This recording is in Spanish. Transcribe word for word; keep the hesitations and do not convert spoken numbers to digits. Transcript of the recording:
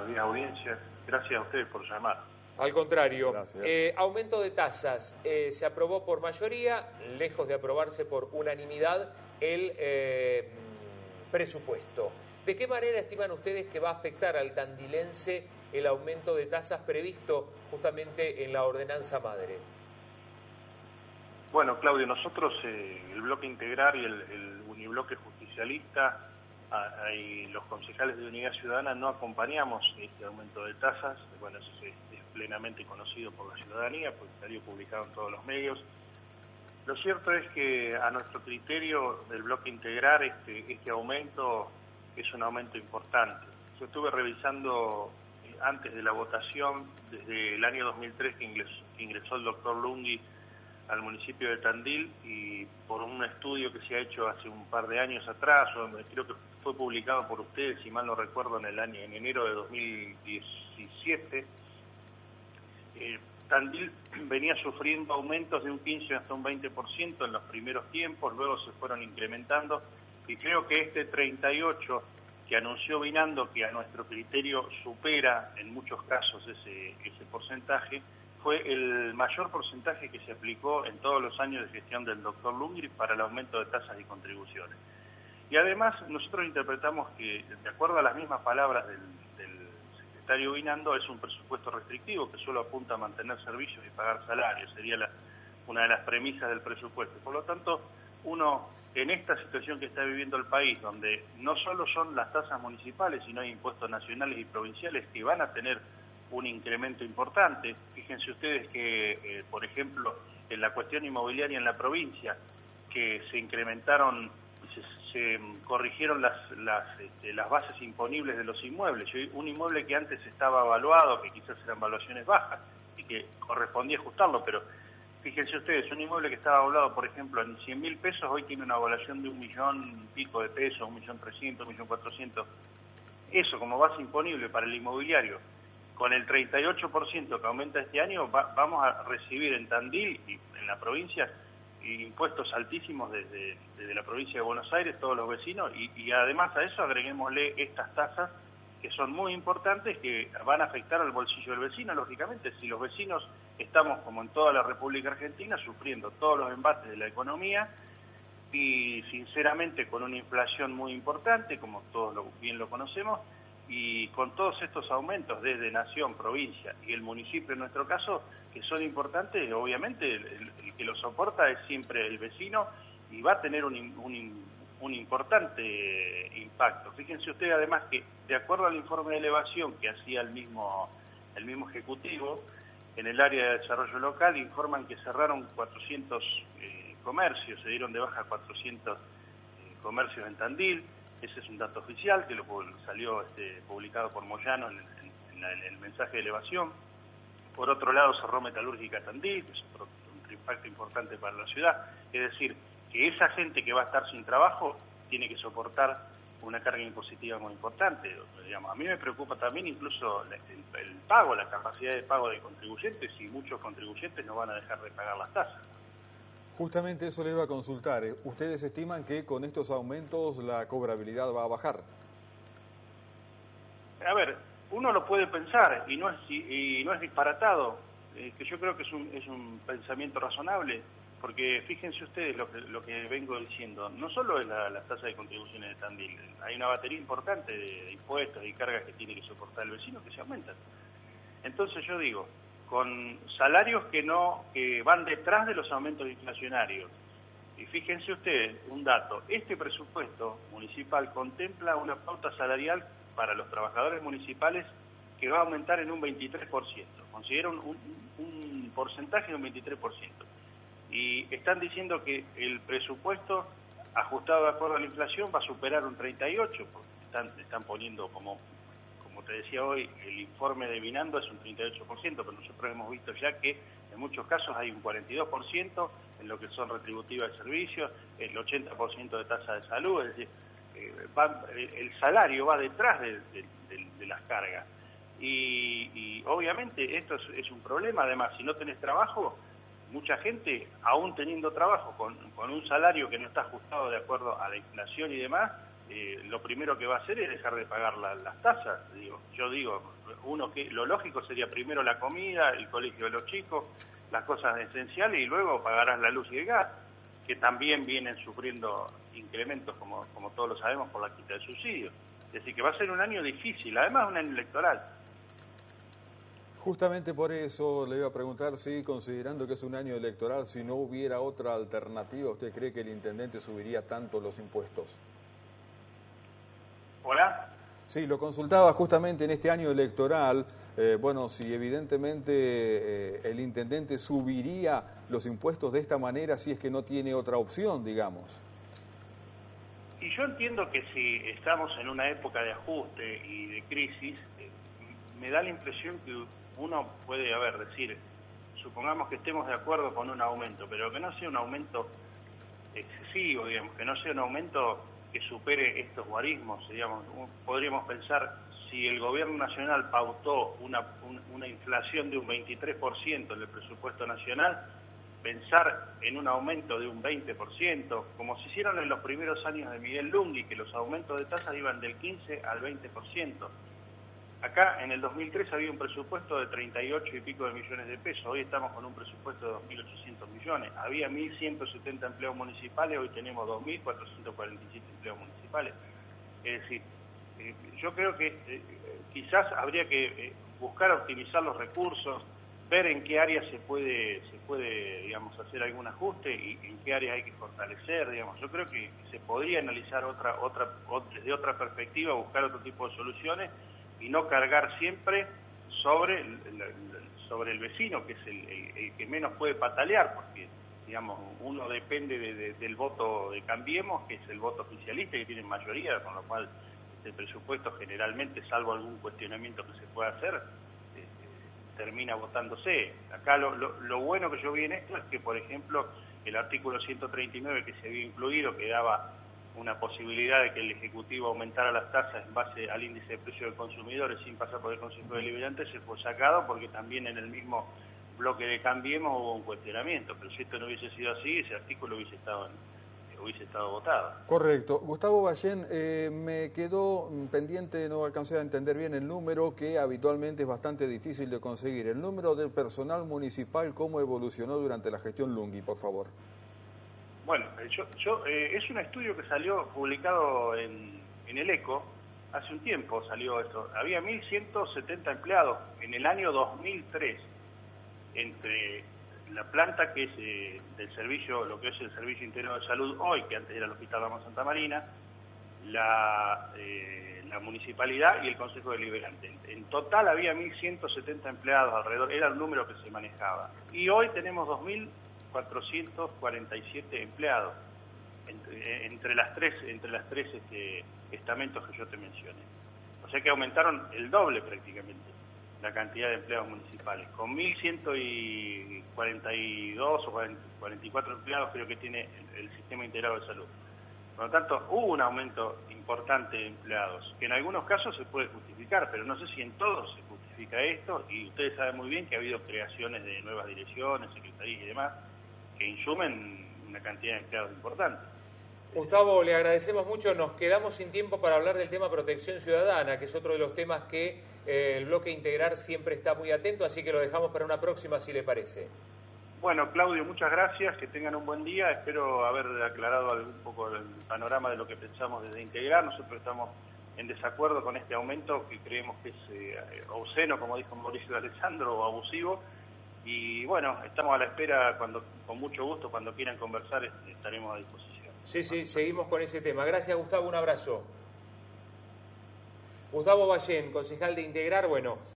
días, audiencia. Gracias a ustedes por llamar. Al contrario, eh, aumento de tasas. Eh, se aprobó por mayoría, lejos de aprobarse por unanimidad, el eh, presupuesto. ¿De qué manera estiman ustedes que va a afectar al tandilense el aumento de tasas previsto justamente en la ordenanza madre? Bueno, Claudio, nosotros, eh, el bloque integral y el, el unibloque justicialista a, a, y los concejales de Unidad Ciudadana no acompañamos este aumento de tasas. Bueno, eso es, es plenamente conocido por la ciudadanía, porque salió publicado en todos los medios. Lo cierto es que a nuestro criterio del bloque integral este, este aumento es un aumento importante. Yo estuve revisando eh, antes de la votación, desde el año dos mil tres que ingresó, que ingresó el doctor Lungui al municipio de Tandil, y por un estudio que se ha hecho hace un par de años atrás, creo que fue publicado por ustedes, si mal no recuerdo, en el año en enero de dos mil diecisiete, eh, Tandil venía sufriendo aumentos de un quince hasta un veinte por ciento en los primeros tiempos, luego se fueron incrementando, y creo que este treinta y ocho que anunció Vinando, que a nuestro criterio supera en muchos casos ese, ese porcentaje, fue el mayor porcentaje que se aplicó en todos los años de gestión del doctor Lungri para el aumento de tasas y contribuciones. Y además nosotros interpretamos que, de acuerdo a las mismas palabras del, del secretario Vinando, es un presupuesto restrictivo que solo apunta a mantener servicios y pagar salarios, sería la, una de las premisas del presupuesto. Por lo tanto, uno, en esta situación que está viviendo el país, donde no solo son las tasas municipales, sino hay impuestos nacionales y provinciales que van a tener un incremento importante. Fíjense ustedes que, eh, por ejemplo, en la cuestión inmobiliaria en la provincia, que se incrementaron, se, se corrigieron las, las, este, las bases imponibles de los inmuebles. Un inmueble que antes estaba evaluado, que quizás eran valuaciones bajas y que correspondía ajustarlo, pero fíjense ustedes, un inmueble que estaba evaluado, por ejemplo, en cien mil pesos, hoy tiene una evaluación de un millón y pico de pesos, un millón trescientos, un millón cuatrocientos. Eso como base imponible para el inmobiliario, con el treinta y ocho por ciento que aumenta este año, va, vamos a recibir en Tandil y en la provincia impuestos altísimos desde, desde la provincia de Buenos Aires, todos los vecinos, y, y además a eso agreguémosle estas tasas que son muy importantes, que van a afectar al bolsillo del vecino, lógicamente. Si los vecinos estamos, como en toda la República Argentina, sufriendo todos los embates de la economía, y sinceramente con una inflación muy importante, como todos lo, bien lo conocemos, y con todos estos aumentos desde nación, provincia y el municipio en nuestro caso, que son importantes, obviamente el, el, el que lo soporta es siempre el vecino y va a tener un, un, un importante impacto. Fíjense ustedes además que, de acuerdo al informe de elevación que hacía el mismo, el mismo Ejecutivo, en el área de desarrollo local informan que cerraron cuatrocientos eh, comercios, se dieron de baja cuatrocientos eh, comercios en Tandil. Ese es un dato oficial que lo salió este, publicado por Moyano en, en, en, la, en el mensaje de elevación. Por otro lado, cerró Metalúrgica Tandil, que es otro, otro impacto importante para la ciudad. Es decir, que esa gente que va a estar sin trabajo tiene que soportar una carga impositiva muy importante. Digamos, a mí me preocupa también incluso el, el, el pago, la capacidad de pago de contribuyentes, y muchos contribuyentes no van a dejar de pagar las tasas. Justamente eso le iba a consultar. ¿Ustedes estiman que con estos aumentos la cobrabilidad va a bajar? A ver, uno lo puede pensar y no es, y no es disparatado, eh, que yo creo que es un, es un pensamiento razonable, porque fíjense ustedes lo que, lo que vengo diciendo, no solo es la, la tasa de contribuciones de Tandil, hay una batería importante de, de impuestos y cargas que tiene que soportar el vecino que se aumentan. Entonces yo digo, con salarios que no que van detrás de los aumentos inflacionarios. Y fíjense ustedes, un dato, este presupuesto municipal contempla una pauta salarial para los trabajadores municipales que va a aumentar en un veintitrés por ciento, considera un, un, un porcentaje de un veintitrés por ciento. Y están diciendo que el presupuesto ajustado de acuerdo a la inflación va a superar un treinta y ocho por ciento, están, están poniendo como... Como te decía hoy, el informe de Vinando es un treinta y ocho por ciento, pero nosotros hemos visto ya que en muchos casos hay un cuarenta y dos por ciento en lo que son retributivas de servicios, el ochenta por ciento de tasa de salud, es decir, eh, va, el salario va detrás de, de, de, de las cargas. Y, y obviamente esto es, es un problema, además, si no tenés trabajo, mucha gente, aún teniendo trabajo, con, con un salario que no está ajustado de acuerdo a la inflación y demás, eh, lo primero que va a hacer es dejar de pagar la, las tasas. Digo, yo digo, uno que lo lógico sería primero la comida, el colegio de los chicos, las cosas esenciales, y luego pagarás la luz y el gas, que también vienen sufriendo incrementos, como, como todos lo sabemos, por la quita de subsidios. Es decir, que va a ser un año difícil, además un año electoral. Justamente por eso le iba a preguntar si, considerando que es un año electoral, si no hubiera otra alternativa, ¿usted cree que el intendente subiría tanto los impuestos? ¿Hola? Sí, lo consultaba justamente en este año electoral, eh, bueno, si evidentemente eh, el intendente subiría los impuestos de esta manera, si es que no tiene otra opción, digamos. Y yo entiendo que si estamos en una época de ajuste y de crisis, eh, me da la impresión que uno puede, a ver, decir, supongamos que estemos de acuerdo con un aumento, pero que no sea un aumento excesivo, digamos, que no sea un aumento que supere estos guarismos, digamos. Podríamos pensar, si el gobierno nacional pautó una, un, una inflación de un veintitrés por ciento en el presupuesto nacional, pensar en un aumento de un veinte por ciento, como se hicieron en los primeros años de Miguel Lungui, que los aumentos de tasas iban del quince al veinte por ciento. Acá en el dos mil tres había un presupuesto de treinta y ocho y pico de millones de pesos, hoy estamos con un presupuesto de dos mil ochocientos millones. Había mil ciento setenta empleos municipales, hoy tenemos dos mil cuatrocientos cuarenta y siete empleos municipales. Es decir, eh, yo creo que eh, quizás habría que eh, buscar optimizar los recursos, ver en qué áreas se puede, se puede, digamos, hacer algún ajuste y en qué áreas hay que fortalecer, digamos. Yo creo que se podría analizar otra, otra, desde otra perspectiva, buscar otro tipo de soluciones, y no cargar siempre sobre el, el, sobre el vecino, que es el, el, el que menos puede patalear, porque, digamos, uno depende de, de, del voto de Cambiemos, que es el voto oficialista, que tiene mayoría, con lo cual el presupuesto generalmente, salvo algún cuestionamiento que se pueda hacer, eh, termina votándose. Acá lo, lo, lo bueno que yo vi en esto es que, por ejemplo, el artículo ciento treinta y nueve que se había incluido, que daba una posibilidad de que el Ejecutivo aumentara las tasas en base al índice de precios del consumidor sin pasar por el Consejo Deliberante, se fue sacado porque también en el mismo bloque de Cambiemos hubo un cuestionamiento, pero si esto no hubiese sido así, ese artículo hubiese estado, en, hubiese estado votado. Correcto. Gustavo Ballén, eh, me quedó pendiente, no alcancé a entender bien el número, que habitualmente es bastante difícil de conseguir. El número del personal municipal, ¿cómo evolucionó durante la gestión Lungui, por favor? Bueno, yo, yo, eh, es un estudio que salió publicado en, en el ECO, hace un tiempo salió esto. Había mil ciento setenta empleados en el año dos mil tres, entre la planta que es eh, del servicio, lo que es el Servicio Integral de Salud hoy, que antes era el Hospital Ramón Santa Marina, la, eh, la municipalidad y el Consejo Deliberante. En, en total había mil ciento setenta empleados alrededor, era el número que se manejaba. Y hoy tenemos dos mil cuatrocientos cuarenta y siete empleados entre, entre las tres entre las tres este, estamentos que yo te mencioné. O sea que aumentaron el doble prácticamente la cantidad de empleados municipales. Con mil ciento cuarenta y dos o cuarenta y cuatro empleados creo que tiene el, el Sistema Integrado de Salud. Por lo tanto, hubo un aumento importante de empleados, que en algunos casos se puede justificar, pero no sé si en todos se justifica esto, y ustedes saben muy bien que ha habido creaciones de nuevas direcciones, secretarías y demás, que insumen una cantidad de empleados importante. Gustavo, le agradecemos mucho. Nos quedamos sin tiempo para hablar del tema protección ciudadana, que es otro de los temas que eh, el bloque Integrar siempre está muy atento, así que lo dejamos para una próxima, si le parece. Bueno, Claudio, muchas gracias, que tengan un buen día. Espero haber aclarado un poco el panorama de lo que pensamos desde Integrar. Nosotros estamos en desacuerdo con este aumento, que creemos que es eh, obsceno, como dijo Mauricio Alessandro, o abusivo. Y bueno, estamos a la espera, cuando con mucho gusto, cuando quieran conversar, estaremos a disposición. Sí, sí, seguimos con ese tema. Gracias, Gustavo, un abrazo. Gustavo Ballén, concejal de Integrar, bueno...